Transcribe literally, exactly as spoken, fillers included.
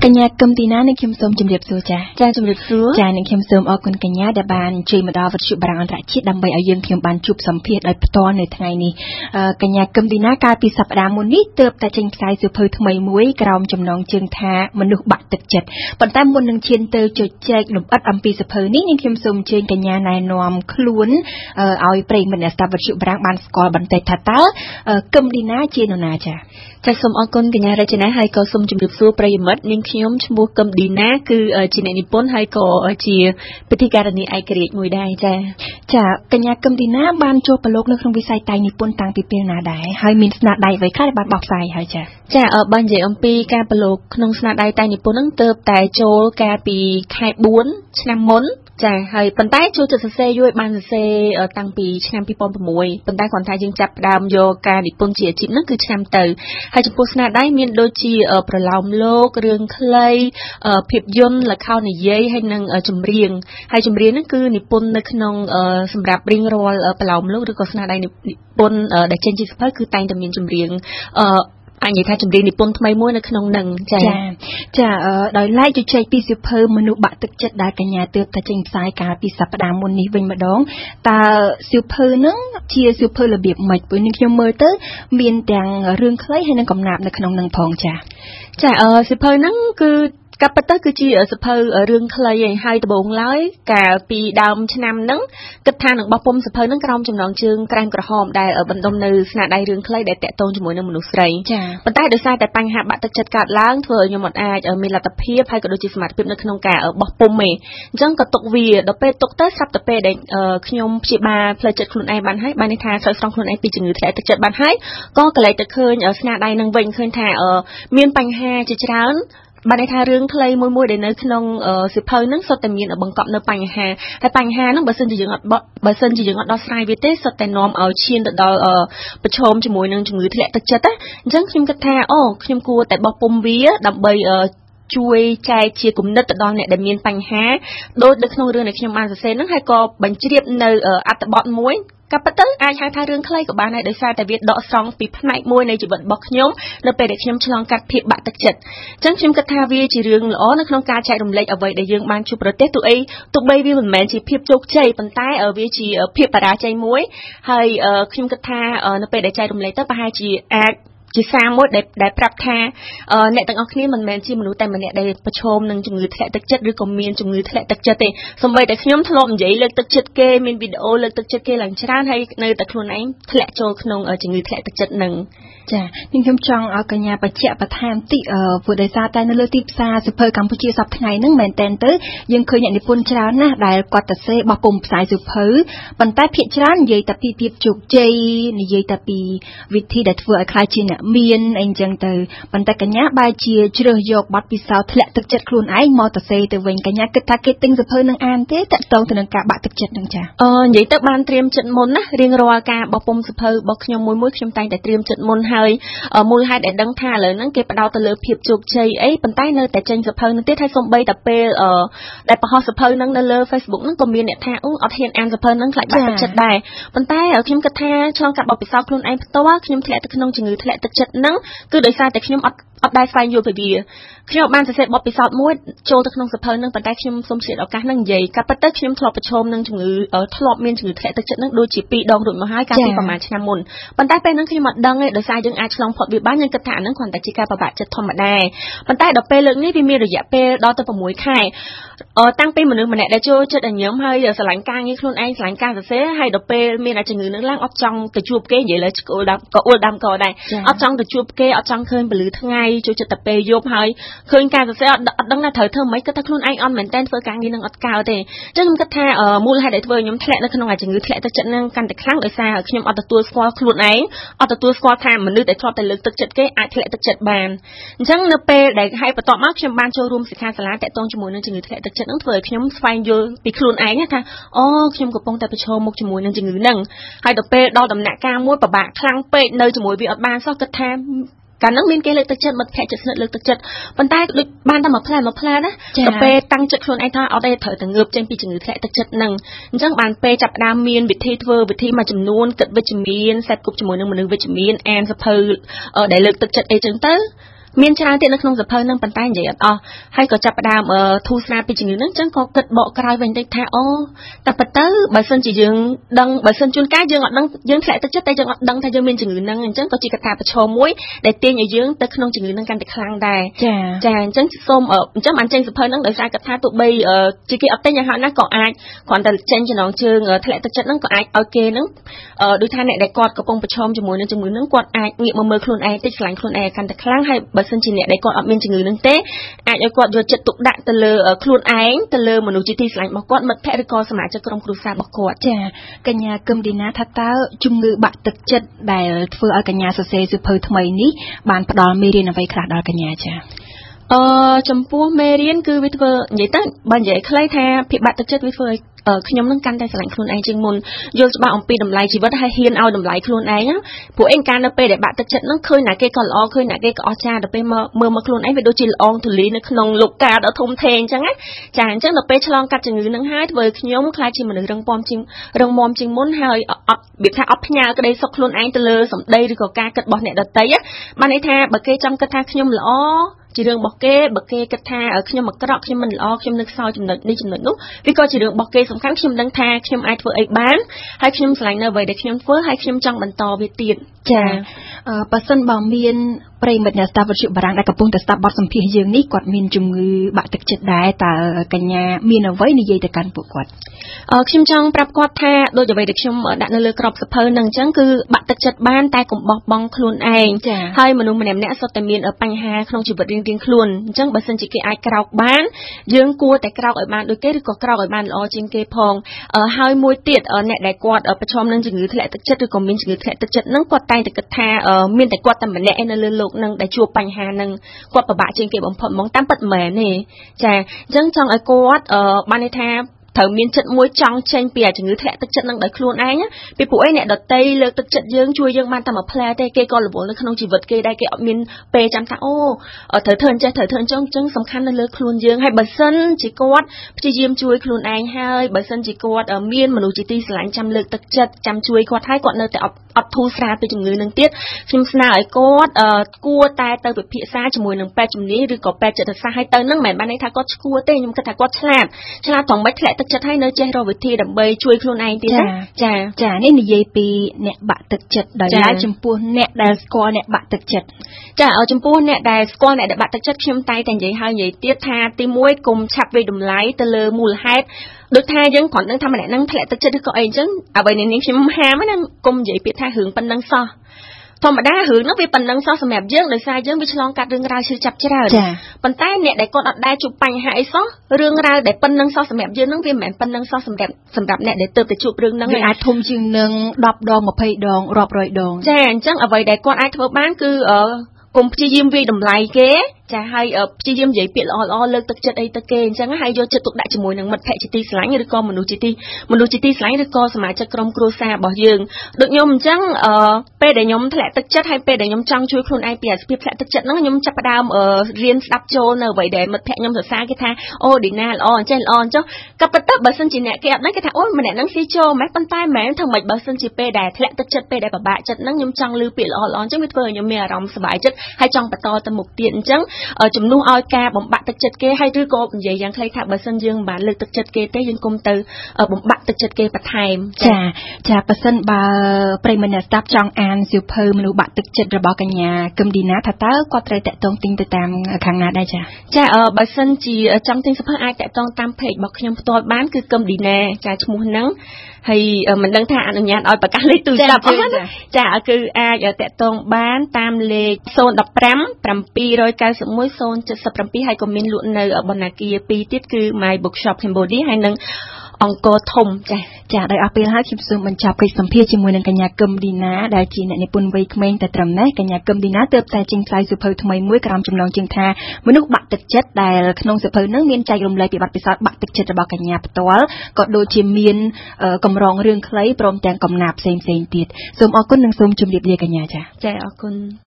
កញ្ញាគឹមទីណានឹងខ្ញុំសូមជម្រាបសួរចាចាជម្រាបសួរចានឹងខ្ញុំសូមអរគុណកញ្ញាដែលបានជួយមកដល់វិទ្យុបារាំងអន្តរជាតិដើម្បីឲ្យយើងខ្ញុំបានជួបសម្ភាសដោយផ្ទាល់នៅថ្ងៃនេះកញ្ញាគឹមទីណាកាលពីសប្តាហ៍មុននេះទើបតែចេញផ្សាយសៀវភៅថ្មីមួយក្រោមចំណងជើងថាមនុស្សបាក់ទឹកចិត្តប៉ុន្តែមុននឹងឈានទៅជជែកលម្អិតអំពីសៀវភៅនេះនឹងខ្ញុំសូមអញ្ជើញកញ្ញាណែនាំខ្លួនឲ្យប្រិយមិត្តអ្នកស្ដាប់វិទ្យុបារាំងបានស្គាល់បន្តិចថាតើគឹមទីណាជានរណាចាចាសូមអរគុណកញ្ញារចនាហើយក៏សូមជម្រាបសួរប្រិយមិត្តនាងខ្ញុំឈ្មោះគឹមឌីណាគឺជាអ្នកនិពន្ធហើយក៏ជាពិធីការនីឯករាជ្យមួយដែរចាចាកញ្ញាគឹមឌីណាបានចូលប្រឡូកនៅក្នុងវិស័យតែងនិពន្ធតាំងពីពេលណាដែរហើយមានស្នាដៃអ្វីខ្លះដែលបានបោះផ្សាយហើយចាចាបើនិយាយអំពីការប្រឡូកក្នុងស្នាដៃតែងនិពន្ធហ្នឹងទើបតែចូលកាលពីខែបួនឆ្នាំមុនចាហើយប៉ុន្តែចូលចិត្តសរសេរយូរបានសរសេរតាំងពីឆ្នាំពីរពាន់៦ប៉ុន្តែគ្រាន់តែយើងចាប់ផ្ដើមយកការនិពន្ធជាអាជីពហ្នឹងគឺឆ្នាំទៅហើយចំពោះស្នាដៃមានដូចជាប្រឡោមលោករឿងខ្លីភាពយន្តល្ខោននិយាយហើយនិងចម្រៀងហើយចម្រៀងហ្នឹងគឺនិពន្ធនៅក្នុងសម្រាប់រៀងរាល់ប្រឡោមលោកឬក៏ស្នាដៃនិពន្ធដែលចេញជាសៀវភៅគឺតែងតែមានចម្រៀងអញ្ញថាចម្រៀងនិពន្ធថ្មីមួយនៅក្នុងនឹងចាចាដោយឡែកជជែកពីសៀវភៅមនុស្សបាក់ទឹកចិត្តដែលកញ្ញាទើបតែចេញផ្សាយកាលពីសប្តាហ៍មុននេះវិញម្ដងតើសៀវភៅហ្នឹងជាសៀវភៅរបៀបម៉េចព្រោះនេះខ្ញុំមើលទៅមានទាំងរឿងខ្លីហើយនិងកំណាព្យនៅក្នុងនឹងផងចាចាអឺសៀវភៅហ្នឹងគឺកាប់ទៅគឺជាសភៅរឿងខ្លីហើយដំបូងឡើយកាលពីដើមឆ្នាំហ្នឹងគិតថានឹងបោះពុំសភៅហ្នឹងក្រោមចំណងជើងក្រែមក្រហមដែលបណ្ដុំនៅស្នាដៃរឿងខ្លីដែលតាក់ទងជាមួយនឹងមនុស្សស្រីប៉ុន្តែដោយសារតែបញ្ហាបាក់ទឹកចិត្តកើតឡើងធ្វើឲ្យខ្ញុំអត់អាចមានលទ្ធភាពហើយក៏ដូចជាសមត្ថភាពនៅក្នុងការបោះពុំទេអញ្ចឹងក៏ទុកវាដល់ពេលទុកទៅស្រាប់តែពេលដែលខ្ញុំព្យាបាលផ្លូវចិត្តខ្លួនឯងបានហើយបានន័យថាស្រោចស្រង់ខ្លួនឯងពីជំងឺធ្លាក់ទឹកចិត្តបានហើយក៏កន្លែងទៅឃើញស្នាដៃនឹងវិញឃើញថាមានបញ្ហាជាច្រើនបានន័យថារឿងខ្លីមួយមួយដែលនៅក្នុងសៀវភៅហ្នឹងសុទ្ធតែមានបង្កប់នៅបញ្ហាហើយបញ្ហាហ្នឹងបើសិនជាយើងអត់បើសិនជាយើងអត់ដោះស្រាយវាទេសុទ្ធតែនាំឲ្យឈានទៅដល់ប្រឈមជាមួយនឹងជំងឺធ្លាក់ទឹកចិត្តណាអញ្ចឹងខ្ញុំគិតថាអូខ្ញុំគួរតែបោះពុំវាដើម្បីជួយចែកជាគំនិតទៅដល់អ្នកដែលមានបញ្ហាដូចនៅក្នុងរឿងដែលខ្ញុំបានសរសេរហ្នឹងហើយក៏បញ្ជ្រាបនៅអត្ថបទមួយក៏ប៉ុន្តែអាចហៅថារឿងខ្លីក៏បានដែរដោយសារតែវាដកស្រង់ពីផ្នែកមួយនៃជីវិតរបស់ខ្ញុំនៅពេលដែលខ្ញុំឆ្លងកាត់ភាពបាក់ទឹកចិត្តអញ្ចឹងខ្ញុំគិតថាវាជារឿងល្អនៅក្នុងការចែករំលែកអ្វីដែលយើងបានជួបប្រទះទោះអីទោះបីវាមិនមែនជាភាពជោគជ័យប៉ុន្តែវាជាភាពបរាជ័យមួយហើយខ្ញុំគិតថានៅពេលដែលចែករំលែកទៅប្រហែលជាអាចជាសារមួយដែលដែលប្រាប់ថាអ្នកទាំងអស់គ្នាមិនមែនជាមនុស្សតែម្នាក់ដែលប្រឈមនឹងជំងឺធ្លាក់ទឹកចិត្តឬក៏មានជំងឺធ្លាក់ទឹកចិត្តទេសូម្បីតែខ្ញុំធ្លាប់និយាយលើកទឹកចិត្តគេមានវីដេអូលើកទឹកចិត្តគេឡើងច្រើនហើយនៅតែខ្លួនឯងធ្លាក់ចូលក្នុងជំងឺធ្លាក់ទឹកចិត្តនឹងចានេះខ្ញុំចង់ឲ្យកញ្ញាបញ្ជាក់បន្ថែមតិចព្រោះដោយសារតែនៅលើទីផ្សារសៀវភៅកម្ពុជាសប្តាហ៍ថ្ងៃហ្នឹងមែនតើទៅយើងឃើញអ្នកនិពន្ធច្រើនណាស់ដែលគាត់ទៅសេបោះពុំផ្សាយសៀវភៅប៉ុន្តែភាគច្រើននិយាយតែពីភាពជោគជ័យនិយាយតែពីវិធីដែលធ្វើឲ្យខ្លាចជាអ្នកមានអីចឹងទៅប៉ុន្តែកញ្ញាបែរជាជ្រើសយកបទពិសោធន៍ធ្លាក់ទឹកចិត្តខ្លួនឯងមកទៅសេទៅវិញកញ្ញាគិតថាគេទិញសៀវភៅនឹងអានទេតើតើទៅនឹងការបាក់ទឹកចិត្តនឹងចាអឺនិយាយទៅបានត្រៀមចិត្តមុនណារៀងរាល់ការបោះពុំសៀវភៅរបស់ខ្ញុំមួយមួយខ្ញុំតែងតែត្រៀមចិត្តមុនហើយមូលហេតុដែលដឹងថាឥឡូវហ្នឹងគេផ្ដោតទៅលើភាពជោគជ័យអីប៉ុន្តែនៅតែចេញសៀវភៅនឹងទៀតហើយសូម្បីតែពេលដែលបង្ហោះសៀវភៅហ្នឹងនៅលើ Facebook ហ្នឹងក៏មានអ្នកថាអូអត់ហ៊ានអានសៀវភៅហ្នឹងខ្លាចបាក់ទឹកចិត្តដែរប៉ុន្តែខ្ញុំគិតថាឆ្លងកាត់បទពិសោធន៍ខ្លួនឯងផ្ទាល់ខ្ញុំធ្លាក់ទៅក្នុងជំងឺធ្លាក់ទឹកចិត្តហ្នឹងគឺដោយសារតែខ្ញុំអត់អត់ដែរស្វែងយល់ពីវាខ្ញុំបានសរសេរបទពិសោធន៍មួយចូលទៅក្នុងសៀវភៅហ្នឹងប៉ុន្តែខ្ញុំសូមឆ្លៀតឱកាសហ្នឹងនិយាយកាត់ពិតទៅខ្ញុំធ្លាប់ប្រឈមនឹងជំងឺធ្លាប់មានជំងឺធ្លាក់ទឹកចិត្តហ្នឹងដូចជាពីរដងរួចមកហើយកាលពីប្រហែលឆ្នាំមុនប៉ុន្តែពេលហ្នឹងខ្ញុំអត់ដឹងទេដោយសារយើងអាចឆ្លងផុតវាបានយើងគិតថាអាហ្នឹងគ្រាន់តែជាការប្របាក់ចិត្តធម្មតាប៉ុន្តែដល់ពេលលើកនេះវាមានរយៈពេលដល់ទៅ6ខែតាំងពីមនុស្សម្នាក់ដែលចូលចិត្តឲ្យញឹមហើយស្រឡាញ់ការងារខ្លួនឯងស្រឡាញ់ការសរសេរហើយដល់ពេលមានជំងឺហ្នឹងឡើងអត់ចង់ទៅជួបគេនិយាយលើឆ្កូលដើមក៏អួលដើមកដែរអត់ចង់ទៅជួបគេអត់ចង់ឃើញពលឺថ្ងៃចូលចិត្តតែពេលយប់ហើយឃើញការសរសេរអត់អត់ដឹងថាត្រូវធ្វើម៉េចគិតថាខ្លួនឯងអត់មែនតើធ្វើការងារនឹងអត់កើតទេអញ្ចឹងខ្ញុំគិតថាមូលហេតុដែលធ្វើឲ្យខ្ញុំធ្លាក់នៅក្នុងជំងឺធ្លាក់ទឹកចិត្តហ្នឹងកាន់តែខ្លាំងដោយសារខ្ញុំអត់ទទួលស្គាល់ខ្លួនឯងអត់ទទួលស្គាល់ថាមនុស្សដែលធ្លាប់តែលើកទឹកចិត្តគេអាចធ្លាក់ទឹកចិត្តបានអញ្ចឹងនៅពេលដែលហើយបន្ទាប់មកខ្ញុំបានចូលរួមសិក្ខាសាលាតាក់ទងជាមួយនឹងជំងឺធ្លាក់ទឹកចិត្តហ្នឹងធ្វើឲ្យខ្ញុំស្វែងយល់ពីខ្លួនឯងថាអូខ្ញុំកំពុងតែប្រឈមមុខជាមួយនឹងជំងឺហ្នឹងហើយដល់ពេលដល់ដំណាក់កាលមួយពិបាកខ្លាំងពេកនៅជាមួយវាអត់បានសោះគិតថាកាលហ្នឹងមានគេលើកទឹកចិត្តមិត្តភក្តិជិតស្និទ្ធលើកទឹកចិត្តប៉ុន្តែដូចបានតែមួយផ្លែមួយផ្លែណាដល់ពេលតាំងចិត្តខ្លួនឯងថាអត់ទេត្រូវតែងើបចេញពីជំងឺធ្លាក់ទឹកចិត្តហ្នឹងអញ្ចឹងបានពេលចាប់ផ្ដើមមានវិធីធ្វើវិធីមួយចំនួនគិតវិជ្ជមានសេពគប់ជាមួយនឹងមនុស្សវិជ្ជមានអានសភៅដែលលើកទឹកចិត្តអីចឹងទៅមានច្រើនទៀតនៅក្នុងសភៅនឹងប៉ុន្តែនិយាយអត់អស់ហើយក៏ចាប់ផ្ដើមធូរស្រាលពីជំងឺហ្នឹងអញ្ចឹងក៏គិតបកក្រោយវិញតិចថាអូតែប៉ុន្តែបើសិនជាយើងដឹងបើសិនជួនកាលយើងអត់ដឹងយើងធ្លាក់ទឹកចិត្តតែយើងអត់ដឹងថាយើងមានជំងឺហ្នឹងអញ្ចឹងក៏ជាកត្តាប្រឈមមួយដែលទាញឲ្យយើងទៅក្នុងជំងឺហ្នឹងកាន់តែខ្លាំងដែរចាចាអញ្ចឹងសូមអញ្ចឹងបានចេញសភៅហ្នឹងដោយសារកថាទោះបីជាគេអត់ទិញយ៉ាងហោចណាស់ក៏អាចគ្រាន់តែចេញចំណងជើងធ្លាក់ទឹកចិត្តហ្នឹងក៏អាចឲ្យគេហ្នឹងដូចថាអ្នកដែលគាត់កំពុងប្រឈមជាមួយនឹងជំងឺហ្នឹងគាត់អាចងាកមកមើលខ្លួនឯងតិចឆ្លាញ់ខ្លួនឯងកាន់តែខ្លាំងហើយបើសិនជាអ្នកដែលគាត់អត់មានជំងឺហ្នឹងទេអាចឲ្យគាត់យកចិត្តទុកដាក់ទៅលើខ្លួនឯងទៅលើមនុស្សជាទីស្រឡាញ់របស់គាត់មិត្តភក្តិឬក៏សមាជិកក្រុមគ្រួសាររបស់គាត់ចាកញ្ញាគឹមឌីណាថាតើជំងឺបាក់ទឹកចិត្តដែលធ្វើឲ្យកញ្ញាសរសេរសៀវភៅថ្មីនេះបានផ្ដល់មេរៀនអ្វីខ្លះដល់កញ្ញាចាអឺចំពោះមេរៀនគឺវាធ្វើនិយាយទៅបើនិយាយខ្លីថាភាពបាក់ទឹកចិត្តវាធ្វើឲ្យខ្ញុំនឹងកាន់តែស្រឡាញ់ខ្លួនឯងជាងមុនយល់ច្បាស់អំពីតម្លៃជីវិតហើយហ៊ានឲ្យតម្លៃខ្លួនឯងព្រោះឯងការនៅពេលដែលបាក់ទឹកចិត្តនឹងឃើញណាគេក៏ល្អឃើញណាគេក៏អស្ចារ្យដល់ពេលមកមើលមកខ្លួនឯងវាដូចជាល្អងទូលាយនៅក្នុងលោកកាដ៏ធំធេងអញ្ចឹងណាចាអញ្ចឹងដល់ពេលឆ្លងកាត់ជំងឺនឹងហើយធ្វើឲ្យខ្ញុំខ្លាចជាមនុស្សរឹងមាំជាងរឹងមាំជាងមុនហើយអត់របៀបថាអត់ផ្ញើក្តីសុខខ្លួនឯងទៅលើសម្ដីឬក៏ការគិតរបស់អ្នកដទៃបានន័យថាបើគេចង់គិតថាខ្ញុំល្អជារឿងរបស់គេបើគេគិតថាខ្ញុំអាក្រក់ខ្ញុំមិនល្អខ្ញុំនឹកសោយចំណុចនេះចំណុចនោះវាក៏ជារឿងរបស់គេសំខាន់ខ្ញុំដឹងថាខ្ញុំអាចធ្វើអីបានហើយខ្ញុំឆ្លាញ់នៅអ្វីដែលខ្ញុំធ្វើហើយខ្ញុំចង់បន្តវាទៀតចាបើសិនបើមានប្រិមិត្តអ្នកស្ដាប់វិទ្យុបារាំងដែលកំពុងតែស្ដាប់បទសម្ភាសន៍យើងនេះគាត់មានជំងឺបាក់ទឹកចិត្តដែរតើកញ្ញាមានអ្វីនិយាយទៅកាន់ពួកគាត់អឺខ្ញុំចង់ប្រាប់គាត់ថាដូចអ្វីដែលខ្ញុំដាក់នៅលើក្របសភៅហ្នឹងអញ្ចឹងគឺបាក់ទឹកចិត្តបានតែកុំបោះបង់ខ្លួនឯងហើយមនុស្សម្នាក់ម្នាក់សុទ្ធតែមានបញ្ហាក្នុងជីវិតរៀងៗខ្លួនអញ្ចឹងបើសិនជាគេអាចក្រោកបានយើងគួរតែក្រោកឲ្យបានដូចគេឬក៏ក្រោកឲ្យបានល្អជាងគេផងហើយមួយទៀតអ្នកដែលគាត់ប្រឈមនឹងជំងឺធ្លាក់ទឹកចិត្តឬក៏មានជំងឺធ្លាក់ទឹកចិត្តហ្នឹងគាត់តែងតែគិតថាមានតែគាត់តែម្នាក់ឯនៅលើโลกនឹងដែលជួបបញ្ហានឹងគាត់ពិបាកជាងគេបំផុតហ្មងតាមពិតមែនទេចាអញ្ចឹងចង់ឲ្យគាត់បានន័យថាត្រូវមានចិត្តមួយចង់ចេញពីជំងឺធ្លាក់ទឹកចិត្តនឹងដោយខ្លួនឯងពីពួកឯងអ្នកដតីលើកទឹកចិត្តយើងជួយយើងបានតែមួយផ្លែទេគេក៏រវល់នៅក្នុងជីវិតគេដែរគេអត់មានពេលចាំថាអូត្រូវធ្វើអញ្ចេះត្រូវធ្វើអញ្ចឹងអញ្ចឹងសំខាន់នៅលើខ្លួនយើងហើយបើសិនជាគាត់ព្យាយាមជួយខ្លួនឯងហើយបើសិនជាគាត់មានមនុស្សជាទីស្រឡាញ់ចាំលើកទឹកចិត្តចាំជួយគាត់ហើយគាត់នៅតែអត់អត់ធូរស្រាលពីជំងឺនឹងទៀតខ្ញុំស្នើឲ្យគាត់គួរតែទៅពិភាក្សាជាមួយនឹងពេទ្យជំនាញឬក៏ពេទ្យចិត្តសាស្ត្រហើយទៅនឹងមិនមែនបានន័យថាគាត់ឈួរទេខ្ញុំគិតថាគាត់ឆ្លាតឆ្លាតត្រង់មិនធ្លាក់ទឹកចិត្តហើយនៅចេះរកវិធីដើម្បីជួយខ្លួនឯងទៀតចាចានេះនិយាយពីអ្នកបាក់ទឹកចិត្តដោយឡែកចំពោះអ្នកដែលស្គាល់អ្នកបាក់ទឹកចិត្តចាចំពោះអ្នកដែលស្គាល់អ្នកដែលបាក់ទឹកចិត្តខ្ញុំតែតែនិយាយហើយនិយាយទៀតថាទីមួយកុំឆាប់វិតម្លៃទៅលើមូលហេតុដូចថាយើងគ្រាន់ដឹងថាម្នាក់ហ្នឹងធ្លាក់ទឹកចិត្តឬក៏អីអញ្ចឹងអ្វីនេះខ្ញុំហាមណាកុំនិយាយពាក្យថារឿងប៉ុណ្ណឹងសោះធម្មតារឿងហ្នឹងវាប៉ុណ្ណឹងសោះសម្រាប់យើងដោយសារយើងវាឆ្លងកាត់រឿងរ៉ាវឈឺចាប់ច្រើនប៉ុន្តែអ្នកដែលគាត់អត់ដែរជួបបញ្ហាអីសោះរឿងរ៉ាវដែលប៉ុណ្ណឹងសោះសម្រាប់យើងហ្នឹងវាមិនមែនប៉ុណ្ណឹងសោះសម្រាប់សម្រាប់អ្នកដែលទើបតែជួបរឿងហ្នឹងវាអាចធំជាងនឹងដប់ដងម្ភៃដងរាប់រយដងចាអញ្ចឹងអ្វីដែលគាត់អាចធ្វើបានគឺកុំព្យាយាមវាយតម្លៃគេចាហើយព្យាយាមនិយាយពាក្យល្អល្អលើកទឹកចិត្តអីទៅគេអញ្ចឹងហើយយកចិត្តទុកដាក់ជាមួយនឹងមិត្តភក្តិជាទីស្រឡាញ់ឬក៏មនុស្សជាទីមនុស្សជាទីស្រឡាញ់ឬក៏សមាជិកក្រុមគ្រួសាររបស់យើងដូចខ្ញុំអញ្ចឹងអឺពេលដែលខ្ញុំធ្លាក់ទឹកចិត្តហើយពេលដែលខ្ញុំចង់ជួយខ្លួនឯងពីអាសភាពធ្លាក់ទឹកចិត្តហ្នឹងខ្ញុំចាប់ផ្ដើមរៀនស្ដាប់ចូលនៅអ្វីដែលមិត្តភក្តិខ្ញុំសរសើរគេថាអូឌីណាល្អអញ្ចឹងល្អអញ្ចឹងក៏ប៉ុន្តែបើសិនជាអ្នកគេអត់ដឹងគេថាអូម្នាក់ហ្នឹងស៊ីចូលម៉េះប៉ុន្តែមិនមែនធ្វើម៉េចបើសិនជាពេលដែលធ្លាក់ទឹកចិត្តពេលដែលពិបាកចិត្តហ្នឹងខ្ញុំចង់ឮពាក្យល្អល្អអញ្ចឹងវាធ្វើឲ្យខ្ញុំមានអារម្មណ៍សប្បាយចិត្តហើយចង់បន្តទៅមុខទៀតអញ្ចឹងជំនួសឲ្យការបំបាក់ទឹកចិត្តគេហើយឬក៏និយាយយ៉ាងខ្លីថាបើសិនយើងមិនបានលើកទឹកចិត្តគេទេយើងគុំទៅបំបាក់ទឹកចិត្តគេបន្ថែមចាចាបើសិនបើប្រិយមិត្តអ្នកស្ដាប់ចង់អានសៀវភៅមនុស្សបាក់ទឹកចិត្តរបស់កញ្ញាគឹមឌីណាថាតើគាត់ត្រូវតាក់ទងទិញទៅតាមខាងណាដែរចាចាបើសិនជាចង់ទិញសៀវភៅអាចតាក់ទងតាម page របស់ខ្ញុំផ្ទាល់បានគឺគឹមឌីណាចាឈ្មោះហ្នឹងហើយមិនដឹងថាអនុញ្ញាតឲ្យប្រកាសលេខទូរស័ព្ទអស់ណាចាគឺអាចតាក់ទងបានតាមលេខศูนย์ หนึ่ง ห้า เจ็ด เก้า หนึ่ง ศูนย์ เจ็ด เจ็ด ហើយក៏មានលក់នៅបណ្ណាគារពីរទៀតគឺ My Bookshop Cambodia ហើយនិងអង្គរធំចាចាដោយអស់ពេលហើយខ្ញុំសូមបញ្ចប់កិច្ចសម្ភាសន៍ជាមួយនឹងកញ្ញាគឹមឌីណាដែលជាអ្នកនិពន្ធវ័យក្មេងតែត្រឹមនេះកញ្ញាគឹមឌីណាទើបតែចេញផ្សាយសៀវភៅថ្មីមួយក្រោមចំណងជើងថាមនុស្សបាក់ទឹកចិត្តដែលក្នុងសៀវភៅនោះមានចែករំលែកពីបទពិសោធន៍បាក់ទឹកចិត្តរបស់កញ្ញាផ្ទាល់ក៏ដូចជាមានកម្រងរឿងខ្លីព្រមទាំងកំណាព្យផ្សេងៗទៀតសូមអរគុណនិងសូមជម្រាបលាកញ្ញាចាចាអរគុណ